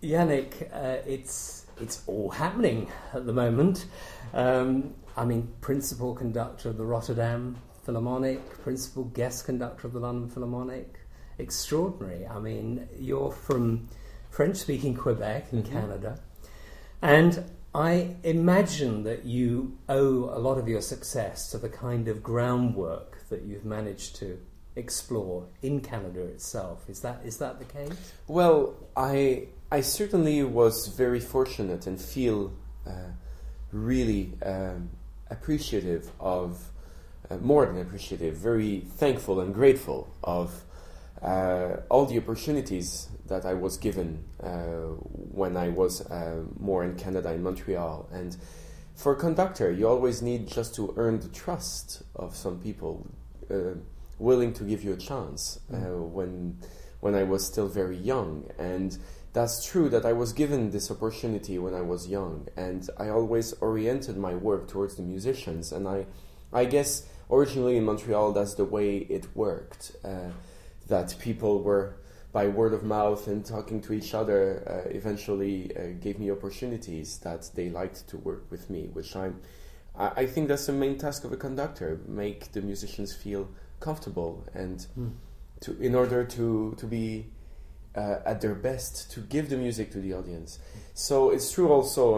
Yannick, it's all happening at the moment. Principal conductor of the Rotterdam Philharmonic, principal guest conductor of the London Philharmonic. Extraordinary. I mean, you're from French-speaking Quebec in Canada, and I imagine that you owe a lot of your success to the kind of groundwork that you've managed to explore in Canada itself. Is that the case? Well, I certainly was very fortunate and feel really appreciative of, more than appreciative, very thankful and grateful of all the opportunities that I was given when I was more in Canada, in Montreal. And for a conductor, you always need just to earn the trust of some people willing to give you a chance when I was still very young. And that's true that I was given this opportunity when I was young, and I always oriented my work towards the musicians. And I guess originally in Montreal, that's the way it worked, that people were, by word of mouth and talking to each other, eventually gave me opportunities that they liked to work with me, which I think that's the main task of a conductor, make the musicians feel comfortable and in order to be at their best, to give the music to the audience. So it's true also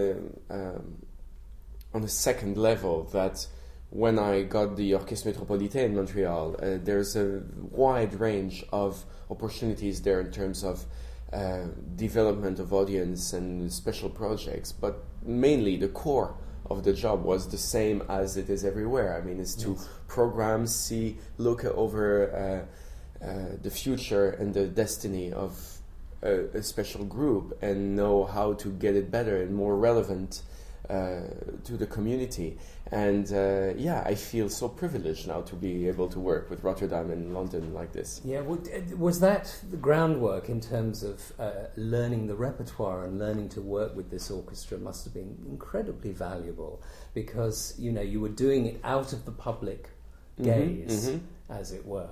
on a second level that when I got the Orchestre Métropolitain in Montreal, there's a wide range of opportunities there in terms of development of audience and special projects, but mainly the core of the job was the same as it is everywhere. I mean, it's to program, look over the future and the destiny of a special group and know how to get it better and more relevant to the community. And I feel so privileged now to be able to work with Rotterdam and London like this. Yeah, was that the groundwork in terms of learning the repertoire and learning to work with this orchestra must have been incredibly valuable, because you were doing it out of the public gaze, as it were.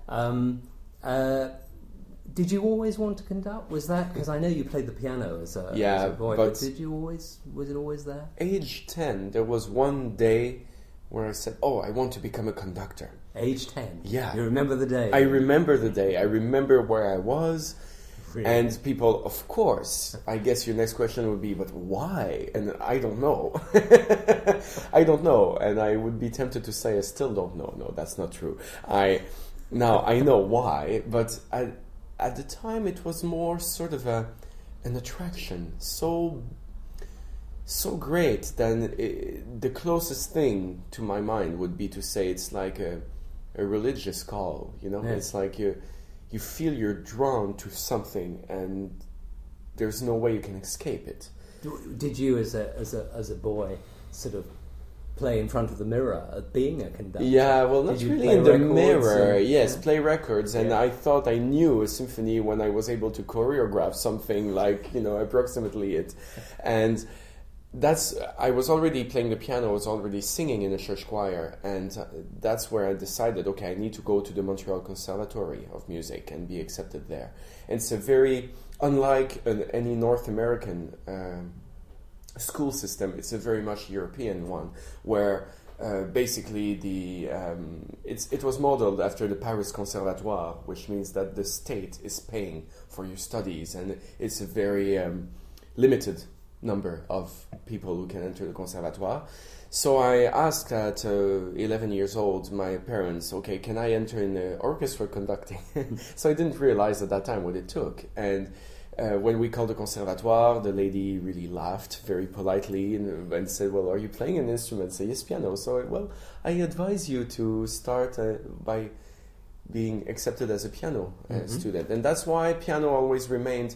Did you always want to conduct? Was that because I know you played the piano as a boy? But did you always? Was it always there? Age 10, there was one day where I said, "Oh, I want to become a conductor." Age 10. Yeah, you remember the day. I remember the day. I remember where I was, really? And people, of course. I guess your next question would be, "But why?" And I don't know. I don't know, and I would be tempted to say I still don't know. No, that's not true. Now I know why, but at the time it was more sort of an attraction, so great that the closest thing to my mind would be to say it's like a religious call. Yeah. It's like you feel you're drawn to something and there's no way you can escape it. Did you as a boy sort of play in front of the mirror at being a conductor? Yeah, well, not really in the mirror. Yes, yeah. Play records. And I thought I knew a symphony when I was able to choreograph something like, approximately it. And I was already playing the piano, I was already singing in a church choir. And that's where I decided, okay, I need to go to the Montreal Conservatory of Music and be accepted there. And it's a very, unlike any North American school system, it's a very much European one, where basically it was modeled after the Paris Conservatoire, which means that the state is paying for your studies, and it's a very limited number of people who can enter the Conservatoire. So I asked at 11 years old my parents, okay, can I enter in the orchestra conducting? So I didn't realize at that time what it took. And when we called the Conservatoire, the lady really laughed very politely and said, well, are you playing an instrument? I said, yes, piano. So, well, I advise you to start by being accepted as a piano student. And that's why piano always remained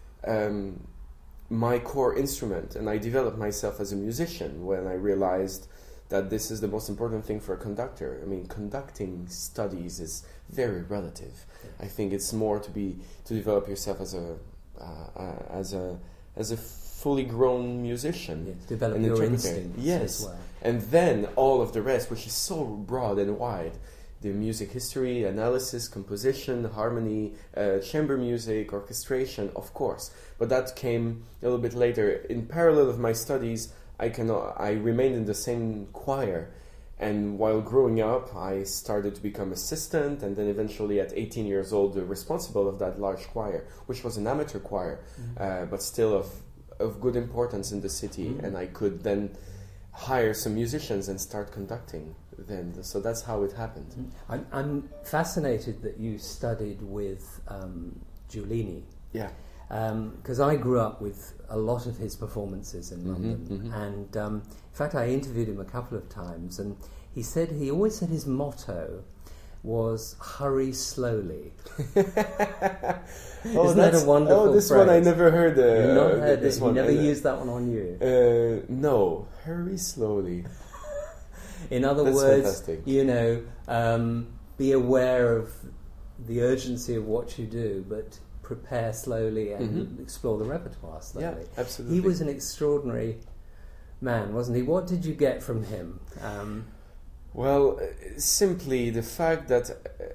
my core instrument. And I developed myself as a musician when I realized that this is the most important thing for a conductor. I mean, conducting studies is very relative. I think it's more to develop yourself as a fully grown musician. Yes, develop your instincts. Yes, as well. And then all of the rest, which is so broad and wide, the music history, analysis, composition, harmony, chamber music, orchestration, of course. But that came a little bit later. In parallel of my studies, I remained in the same choir. And while growing up, I started to become assistant, and then eventually at 18 years old, responsible of that large choir, which was an amateur choir, but still of good importance in the city. And I could then hire some musicians and start conducting then. So that's how it happened. I'm fascinated that you studied with Giulini. Yeah. Because I grew up with a lot of his performances in London, and in fact I interviewed him a couple of times, and he always said his motto was "hurry slowly." Isn't that a wonderful this phrase? one I never heard. You've not heard this it. one. He never used that one on you. No, hurry slowly. In other That's words, fantastic. be aware of the urgency of what you do, but prepare slowly and explore the repertoire slowly. Yeah, absolutely. He was an extraordinary man, wasn't he? What did you get from him? Well, simply the fact that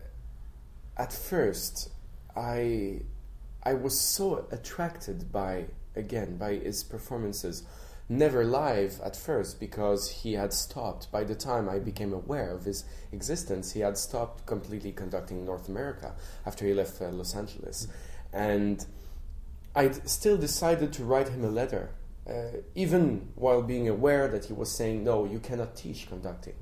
at first I was so attracted by his performances. Never live at first, because he had stopped. By the time I became aware of his existence, he had stopped completely conducting in North America after he left Los Angeles. And I still decided to write him a letter, even while being aware that he was saying, no, you cannot teach conducting.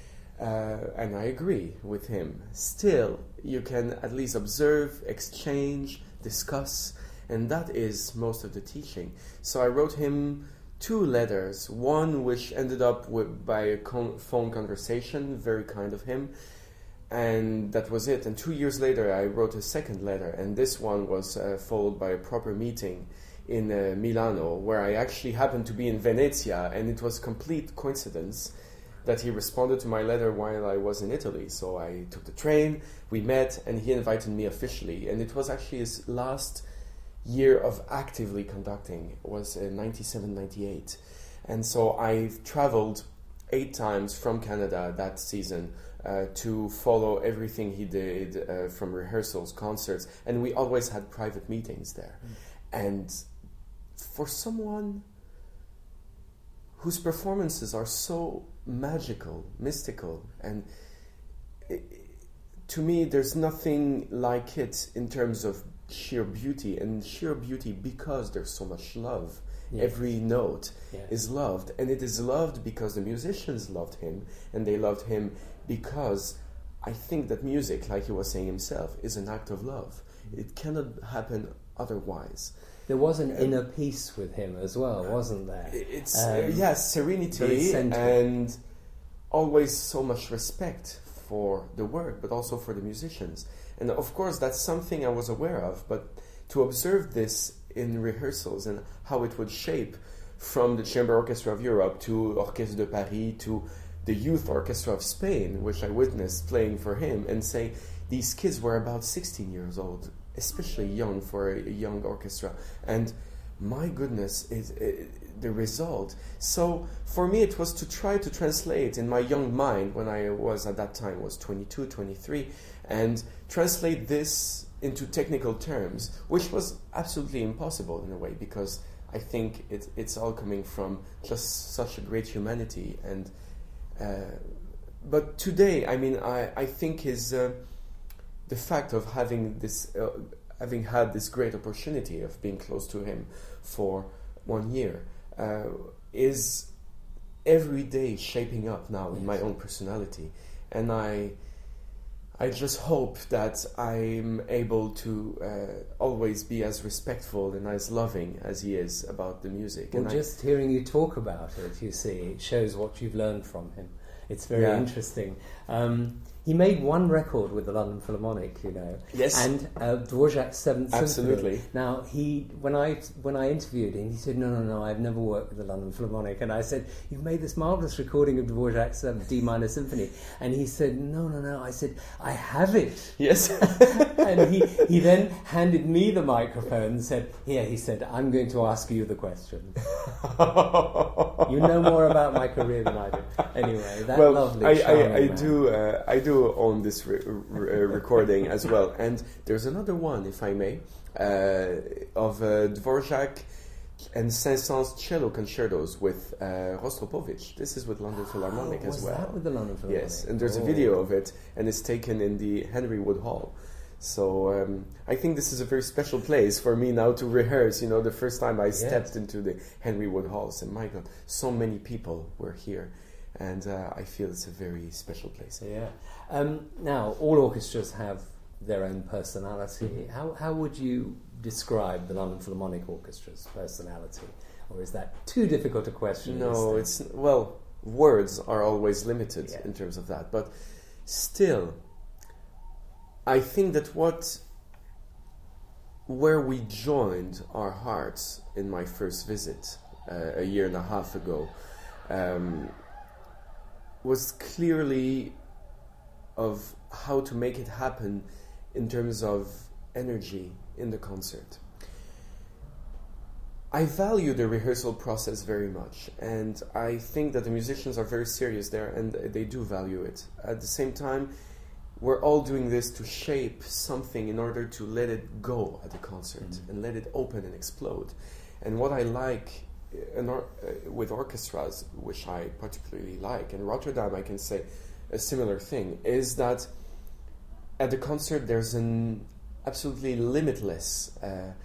And I agree with him. Still, you can at least observe, exchange, discuss, and that is most of the teaching. So I wrote him 2 letters, one which ended up by a phone conversation, very kind of him, and that was it. And 2 years later I wrote a second letter, and this one was followed by a proper meeting in Milano, where I actually happened to be in Venezia, and it was complete coincidence that he responded to my letter while I was in Italy. So I took the train, we met, and he invited me officially, and it was actually his last year of actively conducting. It was 97, 98. And so I've traveled 8 times from Canada that season to follow everything he did, from rehearsals, concerts, and we always had private meetings there. And for someone whose performances are so magical, mystical, and to me there's nothing like it in terms of sheer beauty, and sheer beauty because there's so much love. Yes. Every note is loved, and it is loved because the musicians loved him, and they loved him because I think that music, like he was saying himself, is an act of love. It cannot happen otherwise. There was an inner peace with him as well, wasn't there? It's serenity and always so much respect for the work, but also for the musicians. And of course, that's something I was aware of, but to observe this in rehearsals and how it would shape from the Chamber Orchestra of Europe to Orchestre de Paris to the Youth Orchestra of Spain, which I witnessed playing for him, and say these kids were about 16 years old, especially young for a young orchestra. And my goodness, the result. So for me, it was to try to translate in my young mind, when I was at that time was 22, 23, and translate this into technical terms, which was absolutely impossible in a way, because I think it's all coming from just such a great humanity. And but today, I mean, I think the fact of having had this great opportunity of being close to him for 1 year is every day shaping up now in my own personality, and I just hope that I'm able to always be as respectful and as loving as he is about the music. Well, and just hearing you talk about it, you see, it shows what you've learned from him. It's very interesting. He made one record with the London Philharmonic, you know. Yes. And Dvorak's Seventh Symphony. Absolutely. Now, when I interviewed him, he said, no, I've never worked with the London Philharmonic. And I said, you've made this marvellous recording of Dvorak's D minor Symphony. And he said, no. I said, I have it. Yes. And he then handed me the microphone and said, here, he said, I'm going to ask you the question. You know more about my career than I do. Anyway, that lovely, charming man. I do do own this recording as well. And there's another one, if I may, of Dvorak and Saint-Saëns cello concertos with Rostropovich. This is with London Philharmonic as well. That with the London Philharmonic? Yes, and there's a video of it, and it's taken in the Henry Wood Hall. So I think this is a very special place for me now to rehearse. You know, the first time I stepped into the Henry Wood Halls, and my God, so many people were here, and I feel it's a very special place. Yeah. Now, all orchestras have their own personality. How would you describe the London Philharmonic Orchestra's personality, or is that too difficult a question? No, it's words are always limited in terms of that, but still, I think that where we joined our hearts in my first visit a year and a half ago was clearly of how to make it happen in terms of energy in the concert. I value the rehearsal process very much, and I think that the musicians are very serious there, and they do value it. At the same time, we're all doing this to shape something in order to let it go at the concert and let it open and explode. And what I like with orchestras, which I particularly like, in Rotterdam I can say a similar thing, is that at the concert there's an absolutely limitless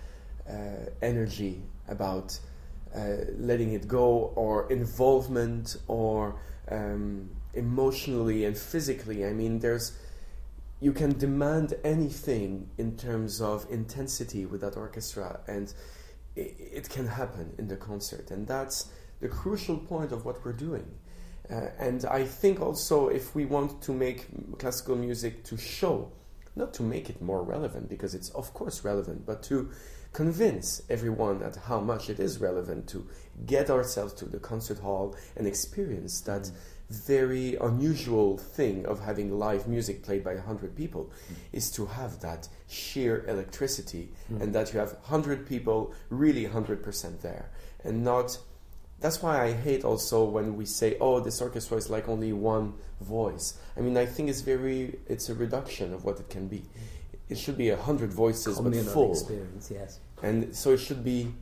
energy about letting it go, or involvement, or emotionally and physically. I mean, you can demand anything in terms of intensity with that orchestra, and it can happen in the concert. And that's the crucial point of what we're doing. And I think also, if we want to make classical music to show, not to make it more relevant, because it's of course relevant, but to convince everyone at how much it is relevant to get ourselves to the concert hall and experience that very unusual thing of having live music played by 100 people, is to have that sheer electricity, and that you have 100 people really 100% there, and not. That's why I hate also when we say, oh, this orchestra is like only one voice. I mean, I think it's a reduction of what it can be. It should be 100 voices, but full experience, yes. And so it should be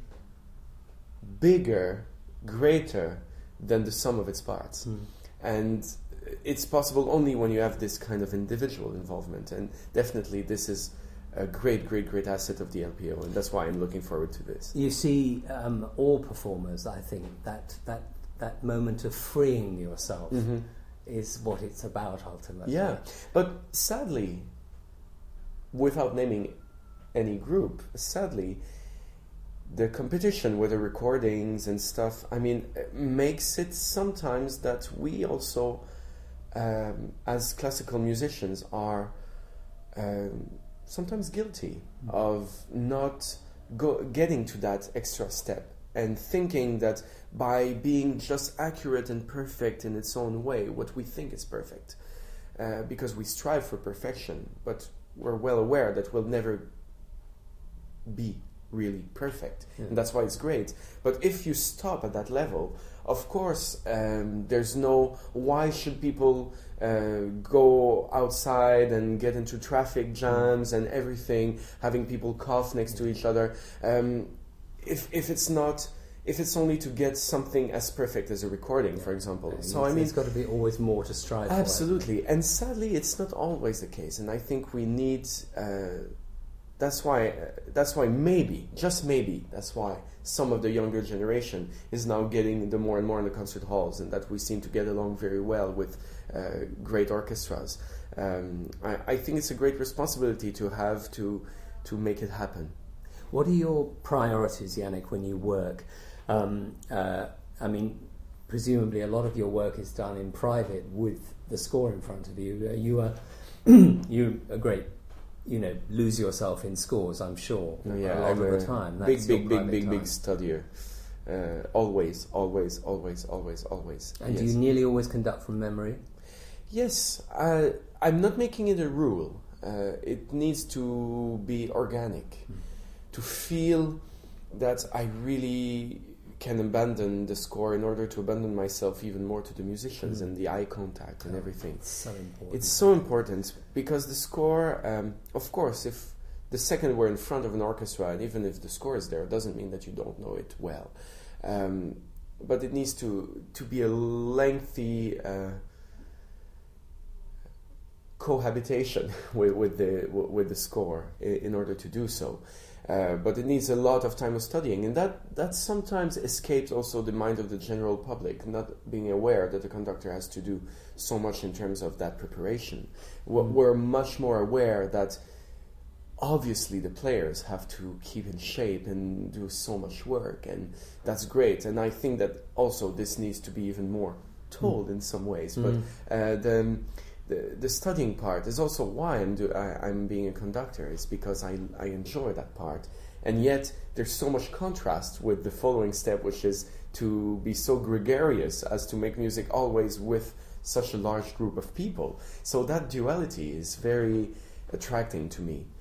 bigger, greater than the sum of its parts. And it's possible only when you have this kind of individual involvement. And definitely this is a great, great, great asset of the LPO, and that's why I'm looking forward to this. You see, all performers, I think, that moment of freeing yourself is what it's about ultimately. Yeah, but sadly, without naming any group, sadly, the competition with the recordings and stuff, I mean, makes it sometimes that we also, as classical musicians, are sometimes guilty of not getting to that extra step, and thinking that by being just accurate and perfect in its own way, what we think is perfect, because we strive for perfection, but we're well aware that we'll never be really perfect, and that's why it's great. But if you stop at that level, of course, there's no why should people go outside and get into traffic jams and everything, having people cough next to each other, if it's only to get something as perfect as a recording, for example. So I mean, there's got to be always more to strive for. Absolutely, and sadly, it's not always the case. And I think we need. That's why maybe, just maybe, that's why some of the younger generation is now getting more and more in the concert halls, and that we seem to get along very well with great orchestras. I think it's a great responsibility to have to make it happen. What are your priorities, Yannick, when you work? I mean, presumably a lot of your work is done in private with the score in front of you. You are a great, lose yourself in scores, I'm sure, a lot of the time. That's big studier. Always. And do you nearly always conduct from memory? Yes. I'm not making it a rule. It needs to be organic. To feel that I really can abandon the score in order to abandon myself even more to the musicians and the eye contact and everything. It's so important. It's so important because the score, of course, if the second we're in front of an orchestra, and even if the score is there, it doesn't mean that you don't know it well. But it needs to be a lengthy cohabitation with the score in order to do so. But it needs a lot of time of studying, and that sometimes escapes also the mind of the general public, not being aware that the conductor has to do so much in terms of that preparation. We're much more aware that obviously the players have to keep in shape and do so much work, and that's great. And I think that also this needs to be even more told in some ways. But the studying part is also why I'm being a conductor. It's because I enjoy that part, and yet there's so much contrast with the following step, which is to be so gregarious as to make music always with such a large group of people. So that duality is very attracting to me.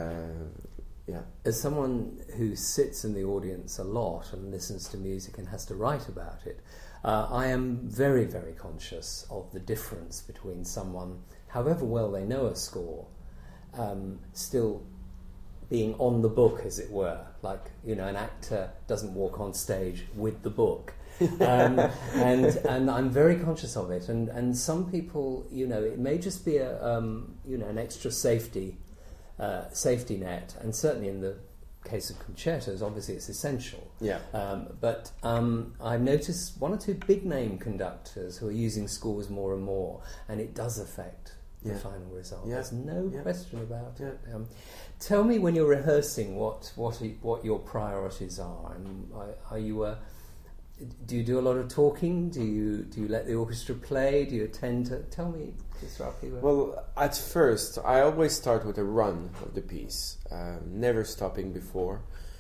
As someone who sits in the audience a lot and listens to music and has to write about it, I am very, very conscious of the difference between someone, however well they know a score, still being on the book, as it were. Like, an actor doesn't walk on stage with the book. And I'm very conscious of it. And some people, it may just be an extra safety net, and certainly in the case of concertos, obviously it's essential. But I've noticed one or two big name conductors who are using scores more and more, and it does affect the final result. There's no question about it. Tell me, when you're rehearsing, what your priorities are, and are you do you do a lot of talking? Do you let the orchestra play? Do you attend to... Tell me just roughly. Well, at first, I always start with a run of the piece, never stopping before,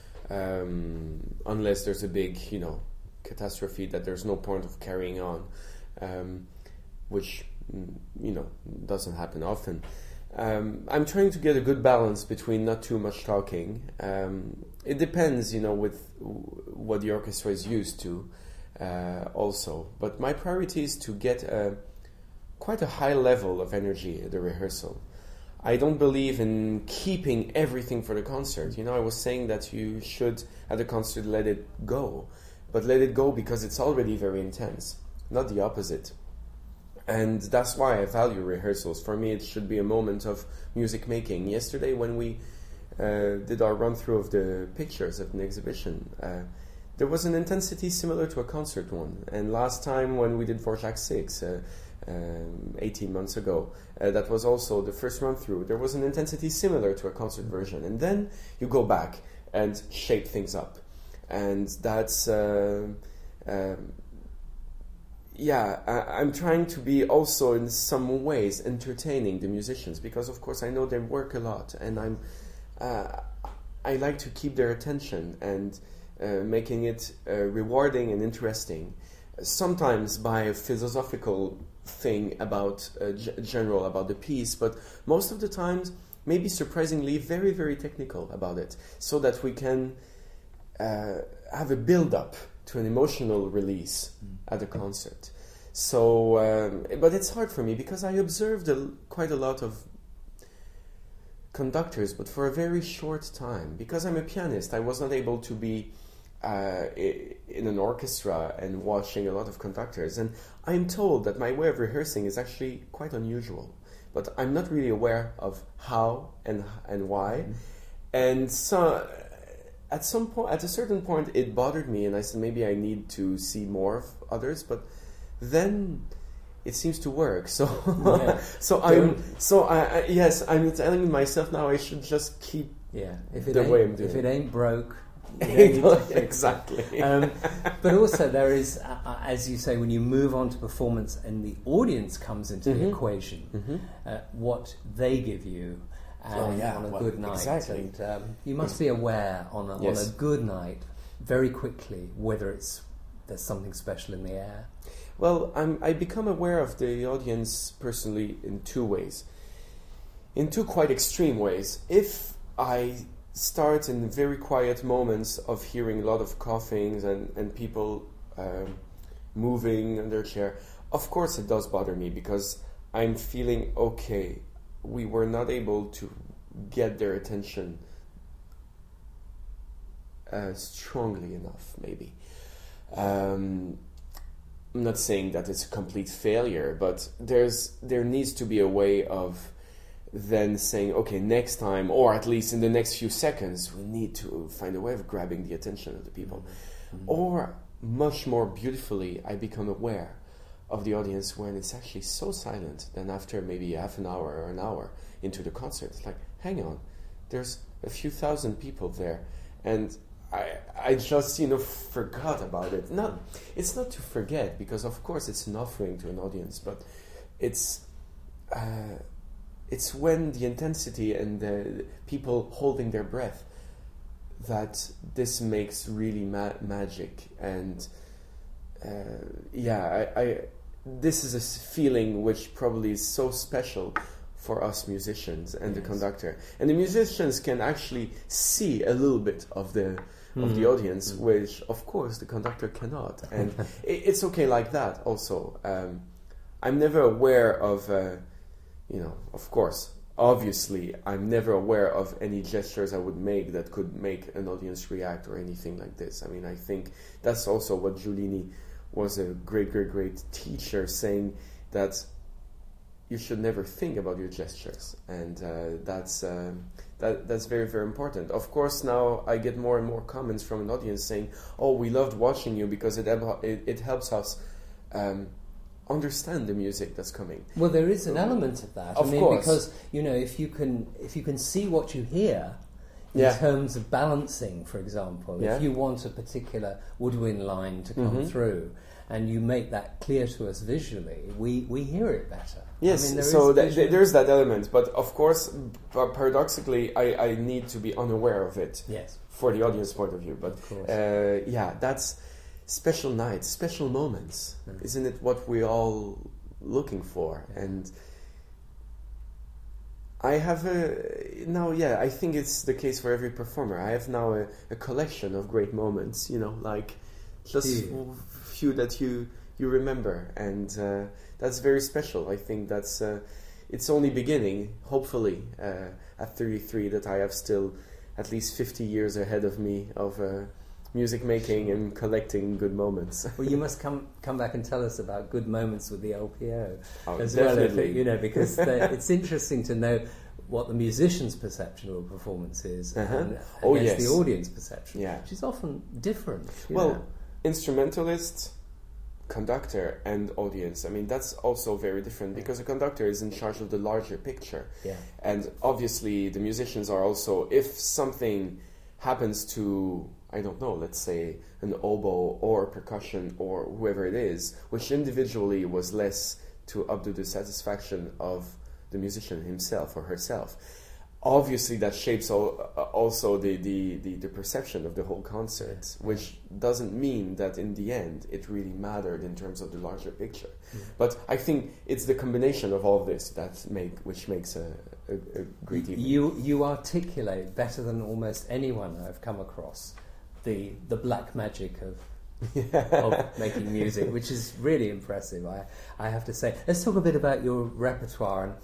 unless there's a big, catastrophe that there's no point of carrying on, which, doesn't happen often. I'm trying to get a good balance between not too much talking. It depends, with what the orchestra is used to, also. But my priority is to get quite a high level of energy at the rehearsal. I don't believe in keeping everything for the concert. I was saying that you should, at the concert, let it go. But let it go because it's already very intense, not the opposite. And that's why I value rehearsals. For me, it should be a moment of music making. Yesterday, when we did our run-through of the pictures of an exhibition, there was an intensity similar to a concert one. And last time, when we did Dvorak 6, 18 months ago, that was also the first run-through. There was an intensity similar to a concert version. And then you go back and shape things up. And that's... I'm trying to be also in some ways entertaining the musicians, because of course I know they work a lot, and I like to keep their attention and making it rewarding and interesting. Sometimes by a philosophical thing about general about the piece, but most of the times maybe surprisingly very, very technical about it, so that we can have a build-up to an emotional release at a concert. So, but it's hard for me because I observed quite a lot of conductors, but for a very short time. Because I'm a pianist, I was not able to be in an orchestra and watching a lot of conductors. And I'm told that my way of rehearsing is actually quite unusual, but I'm not really aware of how and why. And so... At a certain point, it bothered me, and I said maybe I need to see more of others. But then it seems to work. So, I'm telling myself now I should just keep the way I'm doing. If it ain't broke, you don't need to fix exactly. But also there is, as you say, when you move on to performance and the audience comes into the equation, what they give you. On a good night, exactly. And you must be aware on a good night very quickly whether there's something special in the air. Well, I become aware of the audience personally in two ways, in two quite extreme ways. If I start in very quiet moments of hearing a lot of coughings and people moving in their chair. Of course it does bother me, because I'm feeling, okay, we were not able to get their attention strongly enough, maybe. I'm not saying that it's a complete failure, but there needs to be a way of then saying, okay, next time, or at least in the next few seconds, we need to find a way of grabbing the attention of the people. Mm-hmm. Or, much more beautifully, I become aware of the audience when it's actually so silent, then after maybe half an hour or an hour into the concert, it's like, hang on, there's a few thousand people there, and I just, forgot about it. It's not to forget, because of course it's an offering to an audience, but it's when the intensity and the people holding their breath that this makes really magic. And this is a feeling which probably is so special for us musicians and the conductor. And the musicians can actually see a little bit of the audience, which of course the conductor cannot. And it's okay like that also. I'm never aware of, of course, obviously, I'm never aware of any gestures I would make that could make an audience react or anything like this. I mean, I think that's also what Giulini was a great, great, great teacher, saying that you should never think about your gestures, and that's very, very important. Of course, now I get more and more comments from an audience saying, "Oh, we loved watching you because it helps us understand the music that's coming." Well, there is an element of that. Of course, because if you can see what you hear in terms of balancing, for example, if you want a particular woodwind line to come through, and you make that clear to us visually, we hear it better. Yes, there's that element, but of course, paradoxically, I need to be unaware of it. Yes, for the audience point of view. But that's special nights, special moments. Isn't it what we're all looking for? And I have I think it's the case for every performer. I have now a collection of great moments, like just few that you remember, and that's very special. I think that's it's only beginning, hopefully, at 33, that I have still at least 50 years ahead of me of music making and collecting good moments. Well, you must come back and tell us about good moments with the LPO as definitely. well, because it's interesting to know what the musician's perception of a performance is and against the audience perception, which is often different. Instrumentalist, conductor, and audience. I mean, that's also very different, because a conductor is in charge of the larger picture. Yeah. And obviously the musicians are also, if something happens to, I don't know, let's say an oboe or percussion or whoever it is, which individually was less to up to the satisfaction of the musician himself or herself, obviously that shapes also the perception of the whole concert, which doesn't mean that in the end it really mattered in terms of the larger picture. But I think it's the combination of all of this which makes a great evening. You articulate better than almost anyone I've come across the black magic of making music, which is really impressive, I have to say. Let's talk a bit about your repertoire.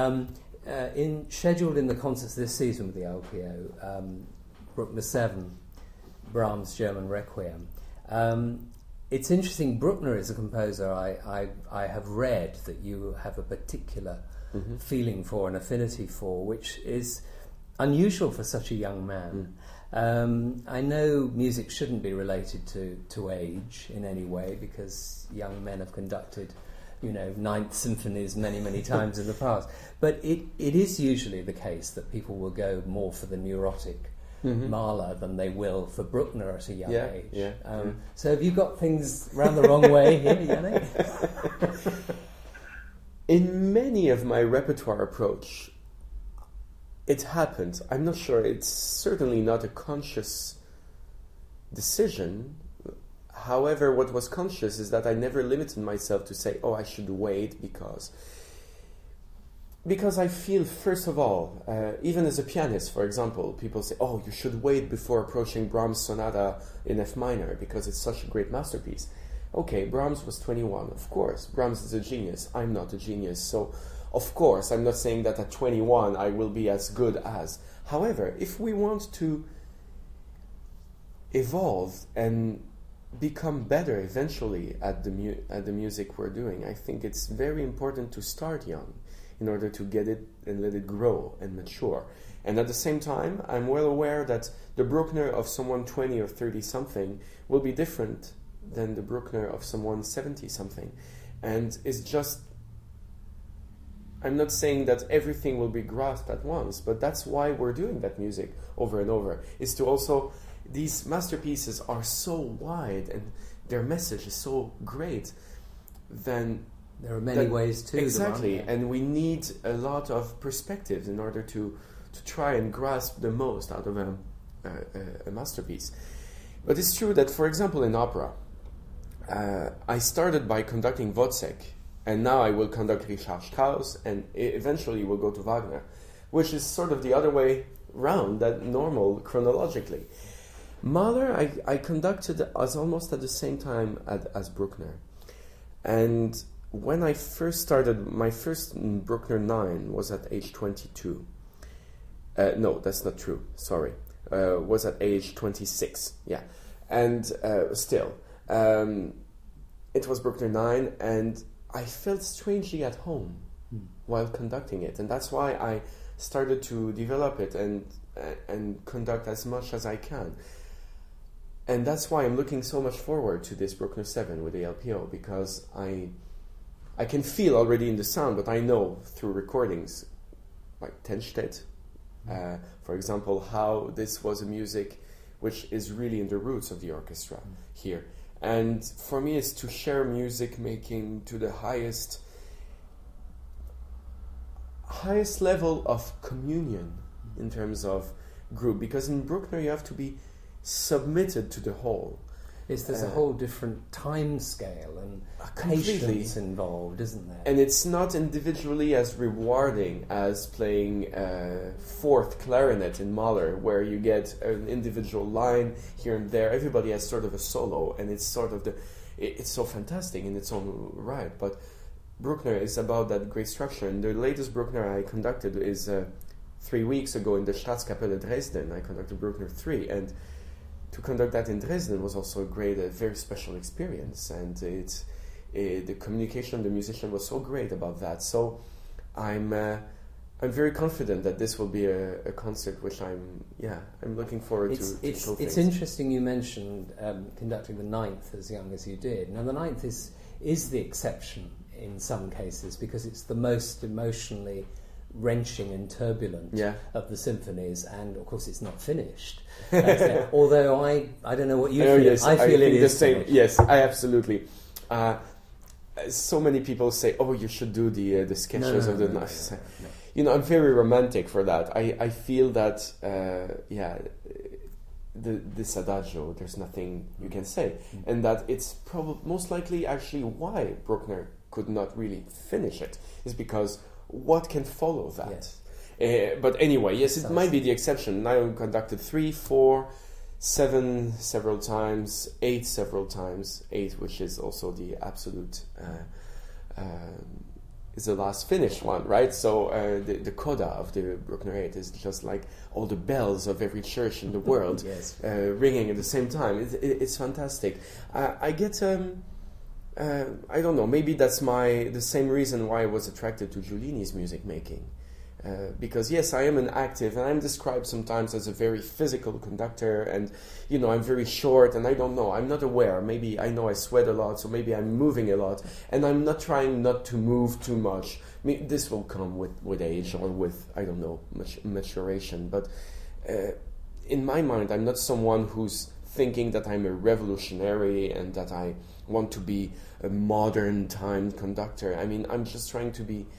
Scheduled in the concerts this season with the LPO, Bruckner 7, Brahms' German Requiem. It's interesting, Bruckner is a composer I have read that you have a particular feeling for, an affinity for, which is unusual for such a young man. I know music shouldn't be related to age in any way, because young men have conducted ninth symphonies many times in the past. But it is usually the case that people will go more for the neurotic Mahler than they will for Bruckner at a young age. So have you got things round the wrong way here, Yannick? In many of my repertoire approach, it happened. I'm not sure. It's certainly not a conscious decision. However, what was conscious is that I never limited myself to say, "Oh, I should wait," because Because I feel, first of all, even as a pianist, for example, people say, oh, you should wait before approaching Brahms' Sonata in F minor because it's such a great masterpiece. Okay, Brahms was 21, of course. Brahms is a genius. I'm not a genius. So, of course, I'm not saying that at 21 I will be as good as. However, if we want to evolve and become better eventually at the music we're doing, I think it's very important to start young in order to get it and let it grow and mature. And at the same time, I'm well aware that the Bruckner of someone 20 or 30 something will be different than the Bruckner of someone 70 something. And it's just, I'm not saying that everything will be grasped at once, but that's why we're doing that music over and over, is to also, these masterpieces are so wide and their message is so great, then there are many ways to exactly, and we need a lot of perspectives in order to try and grasp the most out of a masterpiece. But it's true that, for example, in opera, I started by conducting Wozzeck, and now I will conduct Richard Strauss, and eventually will go to Wagner, which is sort of the other way round, that normal chronologically. Mahler, I conducted as almost at the same time as Bruckner, and when I first started, my first Bruckner 9 was at age 22. No, that's not true. Sorry. Was at age 26. Yeah. And still, it was Bruckner 9, and I felt strangely at home while conducting it. And that's why I started to develop it and conduct as much as I can. And that's why I'm looking so much forward to this Bruckner 7 with the LPO, because I can feel already in the sound, but I know through recordings like Tenstedt, for example, how this was a music which is really in the roots of the orchestra here. And for me, it's to share music making to the highest level of communion in terms of group, because in Bruckner you have to be submitted to the whole. There's a whole different time scale and patience involved, isn't there? And it's not individually as rewarding as playing fourth clarinet in Mahler, where you get an individual line here and there. Everybody has sort of a solo, and it's sort of it's so fantastic in its own right. But Bruckner is about that great structure. And the latest Bruckner I conducted is 3 weeks ago in the Staatskapelle Dresden. I conducted Bruckner 3, and to conduct that in Dresden was also a very special experience, and the communication of the musician was so great about that. So I'm very confident that this will be a concert which I'm looking forward to. It's interesting you mentioned conducting the Ninth as young as you did. Now the Ninth is the exception in some cases, because it's the most emotionally wrenching and turbulent of the symphonies, and of course it's not finished. Although I don't know what you feel. Yes, I feel it is the same. finished. Yes, I absolutely. So many people say, "Oh, you should do the sketches of the knives." No. You know, I'm very romantic for that. I feel that this adagio, there's nothing you can say, and that it's most likely actually why Bruckner could not really finish it is because what can follow that? Yes. But anyway, yes, it might be the exception. Now I conducted 3, 4, 7 several times, 8 several times, 8, which is also the absolute, is the last finished one, right? So the coda of the Bruckner 8 is just like all the bells of every church in the world ringing at the same time. It's fantastic. I get... I don't know, maybe that's the same reason why I was attracted to Giulini's music making. Because yes, I am an active, and I'm described sometimes as a very physical conductor, and you know, I'm very short, and I don't know, I'm not aware. Maybe I know I sweat a lot, so maybe I'm moving a lot, and I'm not trying not to move too much. This will come with age or with, I don't know, maturation. But in my mind, I'm not someone who's thinking that I'm a revolutionary and that I want to be a modern time conductor. I mean, I'm just trying to be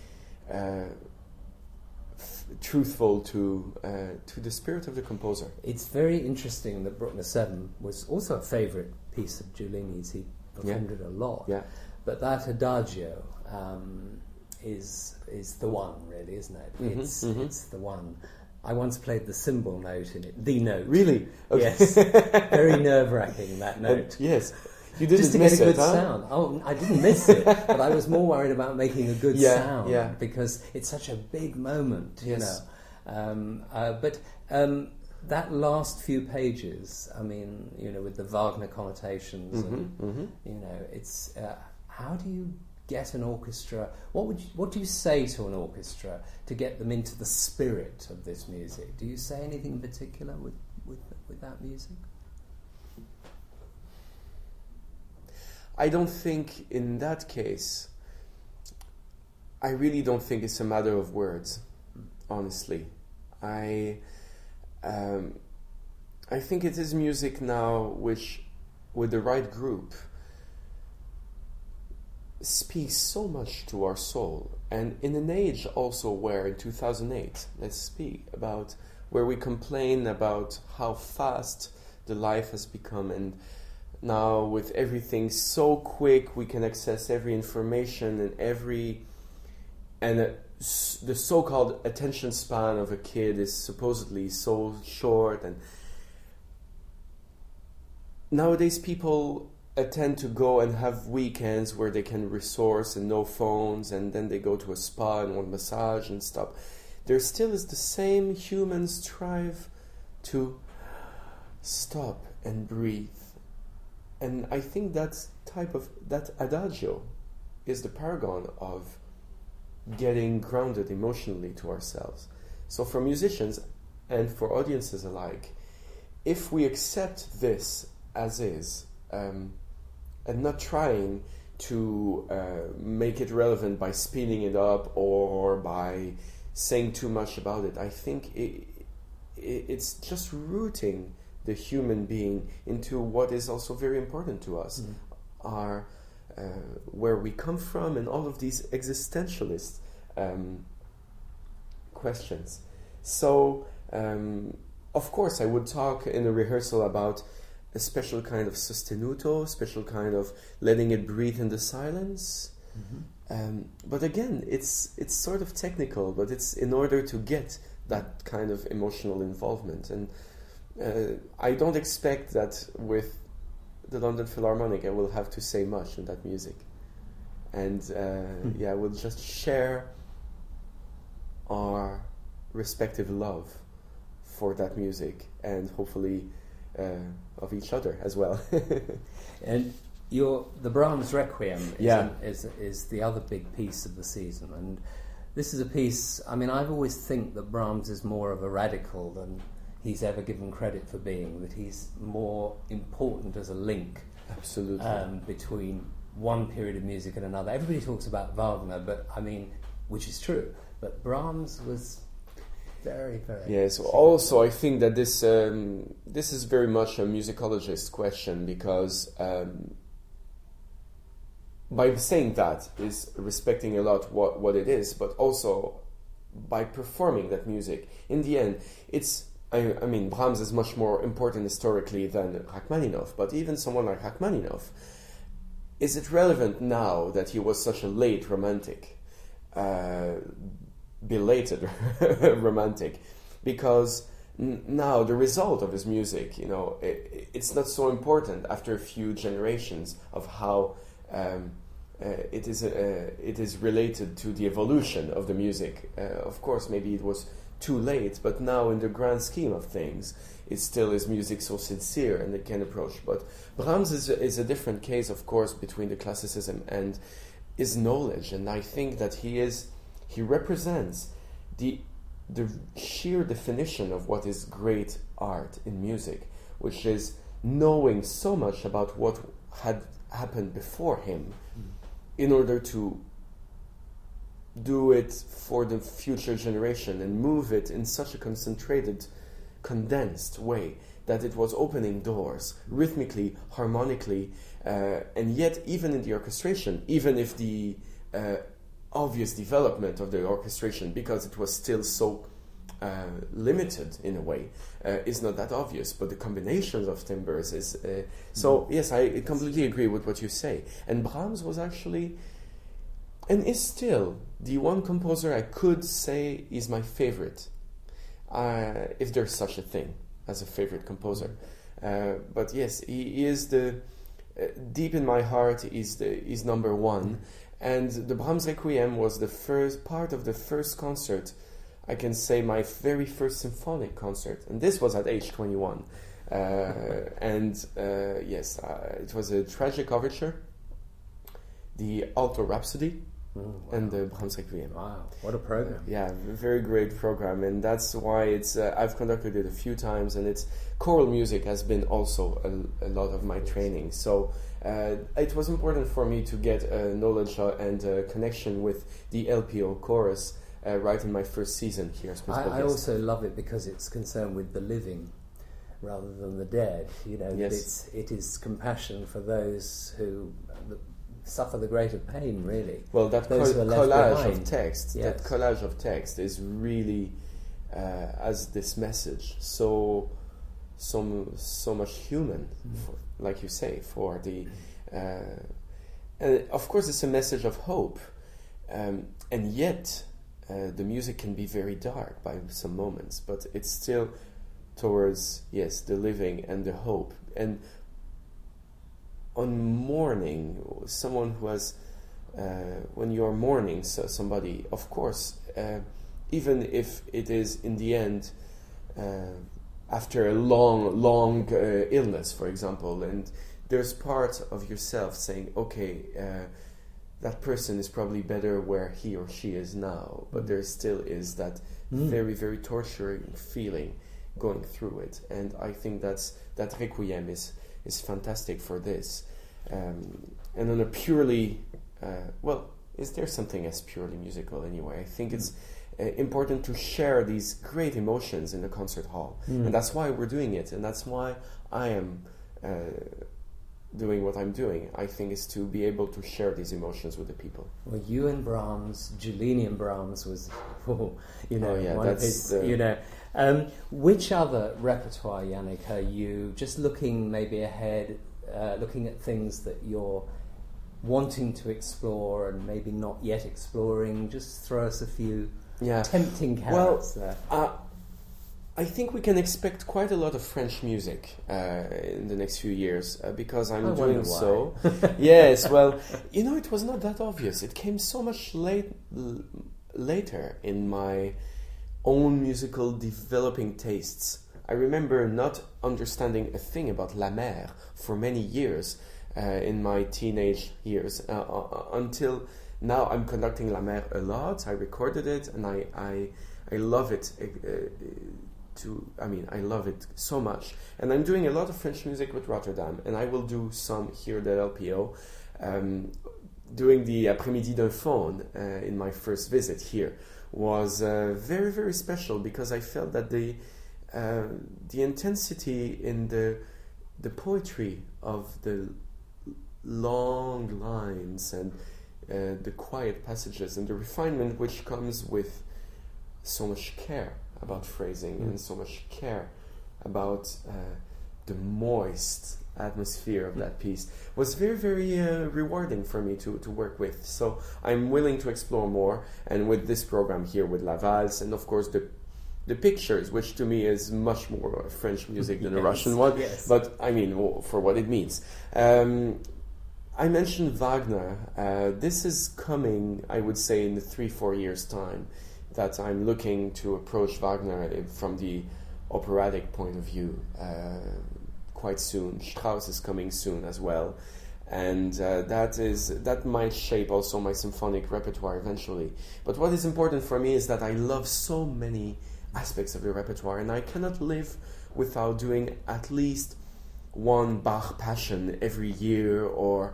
truthful to the spirit of the composer. It's very interesting that Bruckner 7 was also a favourite piece of Giulini's. He performed it a lot. Yeah. But that adagio, is the one, really, isn't it? Mm-hmm, It's the one. I once played the cymbal note in it, the note. Really? Okay. Yes. Very nerve-wracking, that note. Yes. You didn't just to miss get a good it, huh? sound. Oh, I didn't miss it, but I was more worried about making a good sound because it's such a big moment, you know. But that last few pages, I mean, you know, with the Wagner connotations, you know, it's how do you get an orchestra? What do you say to an orchestra to get them into the spirit of this music? Do you say anything in particular with that music? I don't think in that case, I really don't think it's a matter of words, honestly. I think it is music now which, with the right group, speaks so much to our soul. And in an age also where in 2008, let's speak about where we complain about how fast the life has become, and now with everything so quick we can access every information and the so-called attention span of a kid is supposedly so short, and nowadays people tend to go and have weekends where they can resource and no phones, and then they go to a spa and want massage and stuff. There still is the same human strive to stop and breathe. And I think that adagio is the paragon of getting grounded emotionally to ourselves. So for musicians and for audiences alike, if we accept this as is, and not trying to make it relevant by speeding it up or by saying too much about it, I think it's just rooting the human being into what is also very important to us, our where we come from, and all of these existentialist questions. So, of course, I would talk in a rehearsal about a special kind of sostenuto, special kind of letting it breathe in the silence. But again, it's sort of technical, but it's in order to get that kind of emotional involvement. And I don't expect that with the London Philharmonic I will have to say much in that music. And we'll just share our respective love for that music, and hopefully of each other as well. And the Brahms Requiem is the other big piece of the season, and this is a piece, I mean, I've always think that Brahms is more of a radical than he's ever given credit for being, that he's more important as a link between one period of music and another. Everybody talks about Wagner, but I mean, which is true, but Brahms was very, very... Yes, also I think that this is very much a musicologist question, because by saying that is respecting a lot what it is, but also by performing that music. In the end, I mean, Brahms is much more important historically than Rachmaninoff, but even someone like Rachmaninoff, is it relevant now that he was such a late romantic, belated romantic? Because now the result of his music, you know, it's not so important after a few generations of how it is related to the evolution of the music. Of course, maybe it was too late, but now in the grand scheme of things, it still is music so sincere and it can approach. But Brahms is a different case, of course, between the classicism and his knowledge, and I think that he represents the sheer definition of what is great art in music, which is knowing so much about what had happened before him in order to do it for the future generation and move it in such a concentrated, condensed way that it was opening doors rhythmically, harmonically, and yet even in the orchestration, even if the obvious development of the orchestration, because it was still so limited in a way, is not that obvious, but the combinations of timbres is... So, yes, I completely agree with what you say. And Brahms was actually... and is still the one composer I could say is my favorite, if there's such a thing as a favorite composer. But yes, he is the deep in my heart. Is number one, and the Brahms Requiem was the first part of the first concert. I can say my very first symphonic concert, and this was at age 21. Yes, it was a tragic overture, the Alto Rhapsody, and the Brahms Requiem. Wow, what a program! Yeah, very great program, and that's why it's. I've conducted it a few times, and it's choral music has been also a lot of my training. So it was important for me to get a knowledge and a connection with the LPO chorus right in my first season here. I also love it because it's concerned with the living rather than the dead. You know, yes. that it is compassion for those who suffer the greater pain, really. Well, that collage of text, yes. that collage of text is really has this message so much human, like you say, for the and of course it's a message of hope, and yet the music can be very dark by some moments, but it's still towards the living and the hope. And on mourning, someone who has when you're mourning somebody, of course, even if it is in the end after a long illness, for example, and there's part of yourself saying, okay, that person is probably better where he or she is now, but there still is that very, very torturing feeling going through it. And I think that Requiem is fantastic for this. And on a purely, is there something as purely musical anyway? I think it's important to share these great emotions in the concert hall. And that's why we're doing it, and that's why I am doing what I'm doing. I think is to be able to share these emotions with the people. Well, you and Brahms, Giulini and Brahms was, one of his, which other repertoire, Yannick, are you just looking maybe ahead, looking at things that you're wanting to explore and maybe not yet exploring? Just throw us a few tempting carrots there. I think we can expect quite a lot of French music in the next few years because I'm doing so. Yes, well, it was not that obvious. It came so much later in my own musical developing tastes. I remember not understanding a thing about La Mer for many years in my teenage years until now. I'm conducting La Mer a lot. I recorded it and I love it. I love it so much, and I'm doing a lot of French music with Rotterdam, and I will do some here at the LPO. Doing the Après-midi d'un Faune in my first visit here was very, very special because I felt that the intensity in the poetry of the long lines and the quiet passages and the refinement which comes with so much care about phrasing and so much care about the moist atmosphere of that piece was very, very rewarding for me to work with. So I'm willing to explore more, and with this program here with La Valse and of course the pictures, which to me is much more French music than a Russian one, but for what it means. I mentioned Wagner. This is coming, I would say, in 3-4 years' time, that I'm looking to approach Wagner from the operatic point of view quite soon. Strauss is coming soon as well, and that might shape also my symphonic repertoire eventually. But what is important for me is that I love so many aspects of the repertoire, and I cannot live without doing at least one Bach Passion every year, or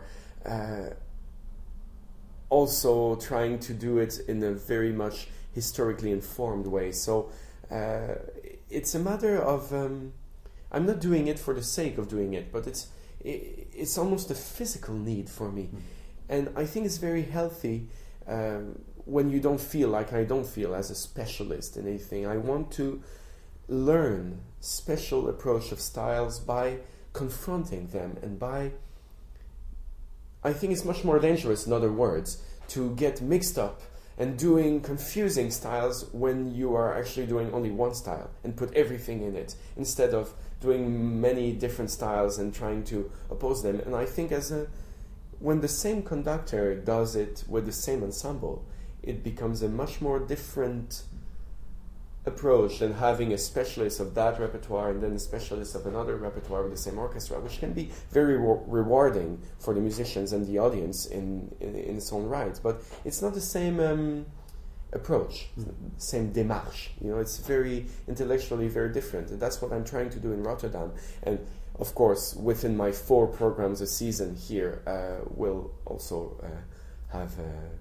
also trying to do it in a very much historically informed way. So it's a matter of I'm not doing it for the sake of doing it, but it's almost a physical need for me. And I think it's very healthy when you don't feel like I don't feel as a specialist in anything. I want to learn special approach of styles by confronting them, and I think it's much more dangerous, in other words, to get mixed up and doing confusing styles when you are actually doing only one style and put everything in it instead of doing many different styles and trying to oppose them. And I think when the same conductor does it with the same ensemble, it becomes a much more different approach than having a specialist of that repertoire and then a specialist of another repertoire with the same orchestra, which can be very rewarding for the musicians and the audience in its own right. But it's not the same approach, same démarche. It's very intellectually very different. And that's what I'm trying to do in Rotterdam. And of course, within my 4 programs a season here, will also have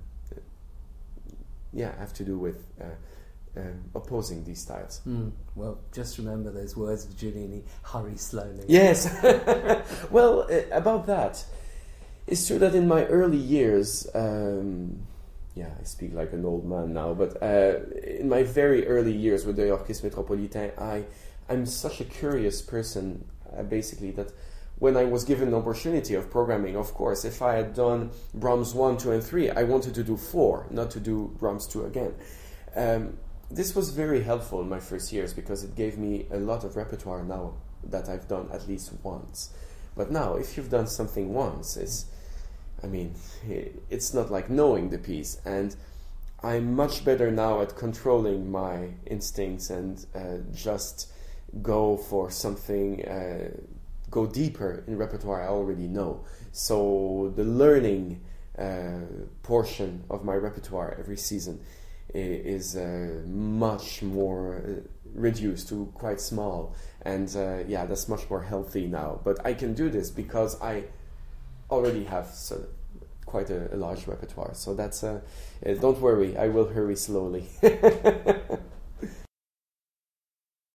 to do with opposing these styles. Well, just remember those words of Giulini, hurry slowly. Yes. Well, about that, it's true that in my early years, I speak like an old man now, but in my very early years with the Orchestre Métropolitain, I'm such a curious person, basically, that when I was given the opportunity of programming, of course, if I had done Brahms 1, 2, and 3, I wanted to do 4, not to do Brahms 2 again. This was very helpful in my first years because it gave me a lot of repertoire now that I've done at least once. But now, if you've done something once, it's not like knowing the piece. And I'm much better now at controlling my instincts and just go for something, go deeper in repertoire I already know. So the learning portion of my repertoire every season is much more reduced to quite small, and that's much more healthy now. But I can do this because I already have quite a large repertoire. So that's don't worry, I will hurry slowly.